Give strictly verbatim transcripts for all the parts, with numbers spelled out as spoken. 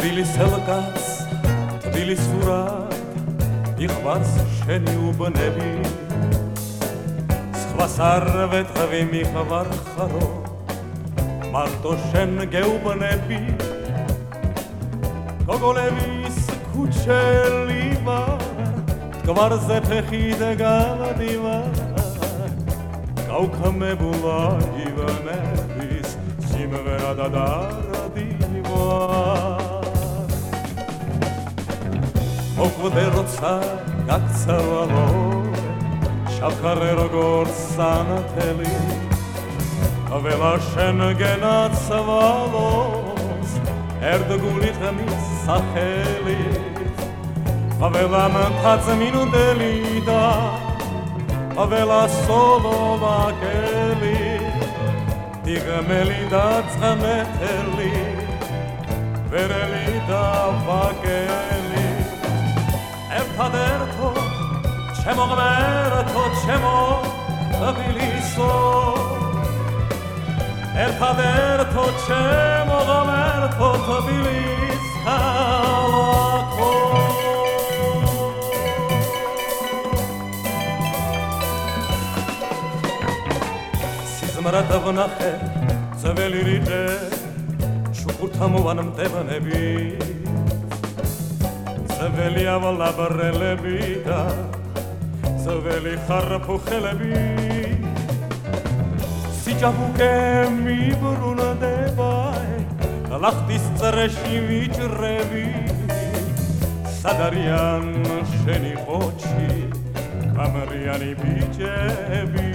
თბილისელკაც თბილისურად მიყვარს შენი უბნები სხვას არ ვეთქვი მიყვარხარო მარტო შენ გეუბნები გოგოლების ქუჩელი ვარ გვარზე ფეხი და გავდივარ გაუქმებულა ივანების სიმღერა და დარდივარ მოკვდე როცა გაქცევალო შავქარე როგორც სანათელი ველა შენ გენაცვალოს ერთგული ხმის სახელი ველა მთაწმინდელი და ველა სოლოვაკელი დიღმელი და წყმეთელი ვერელი და ვაკელი ერთადერთო ჩემო ღმერთო ჩემო თბილისო ერთადერთო ჩემო ღმერთო თბილის ქალაქო სიზმრად ვნახე ძველი რიყე შუქურთამოვან მტევნები ძველი ავალაბრელები და ძველი ხარფუხელები სიჯაბუკე მიბრუნდება ლახტის წრეში ვიჭრები სადარიან შენი ყოჩი კამრიანი ბიჭები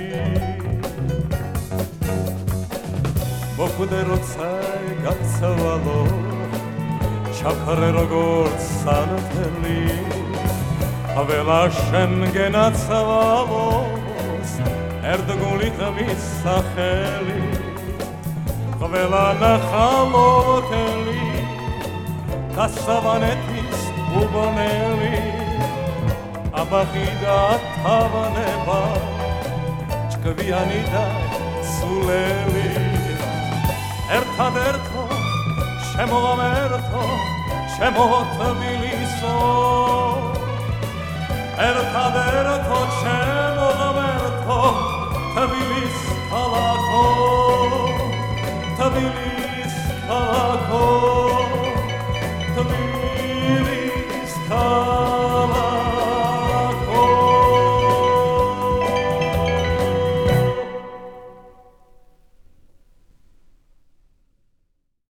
მოკვდე როცა გაქცევალო შავქარე როგორც სანათელი ველა შენ გენაცვალოს ერთგული ხმის სახელი ველა ნახალოთელი გასავანეთის უბნელი აბაღი და თავანება ჭკვიანი და სულელი ერთადერთო ჩემო ღმერთო ჩემო თბილისო ერთადერთო ჩემო ღმერთო თბილის ქალაქო თბილის